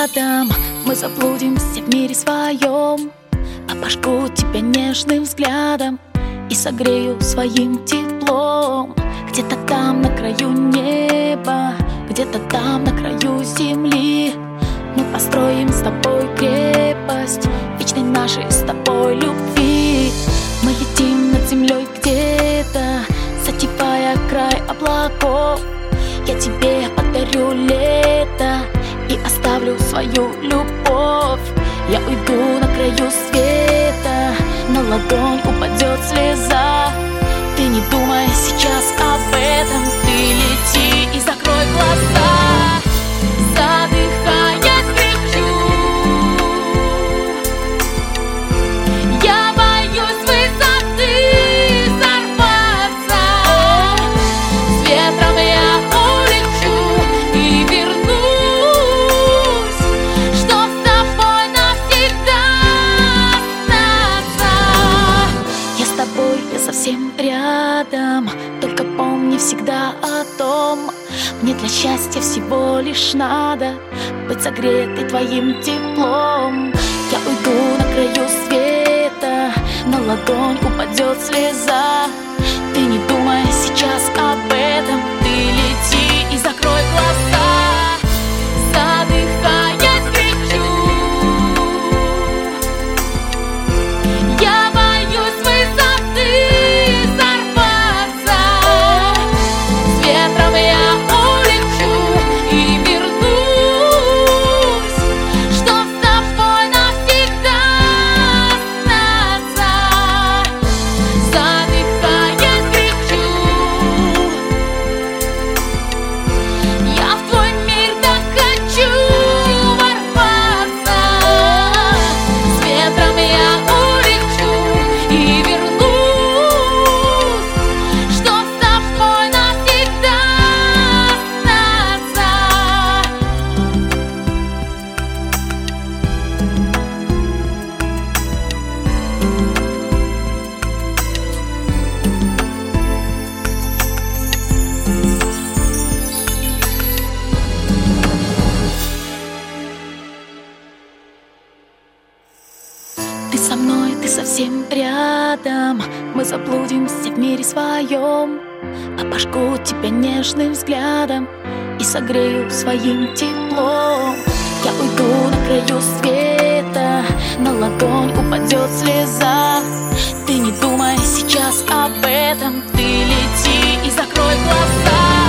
рядом, мы заблудимся в мире своем. Обожгу тебя нежным взглядом и согрею своим теплом. Где-то там на краю неба, где-то там на краю земли мы построим с тобой крепость вечной нашей с тобой любви. Мы летим над землей где-то, затевая край облаков. Я тебе подарю лето и оставлю свою любовь. Я уйду на краю света, на ладонь упадет слеза. Ты не думай сейчас об этом, ты лети и закрой глаза. Задыхаясь, кричу, я боюсь высоты сорваться. С ветром я улечу и вернусь, чтоб с тобой навсегда остаться. Я с тобой, я совсем рядом, только помни всегда о том, мне для счастья всего лишь надо быть согретой твоим теплом. Я уйду на краю света, на ладонь упадет слеза. Ты не думай сейчас об этом, ты лети и закрой глаза. Задыхаясь, кричу, я боюсь высоты сорваться. С ветром я улечу и вернусь, чтоб с тобой навсегда остаться. Задыхаясь, кричу, я в твой мир так хочу ворваться. С ветром я улечу и вернусь, чтоб с тобой навсегда остаться. Ты со мной, ты совсем рядом, мы заблудимся в мире своем. Обожгу тебя нежным взглядом и согрею своим теплом. Я уйду на краю света, на ладонь упадет слеза. Ты не думай сейчас об этом, ты лети и закрой глаза.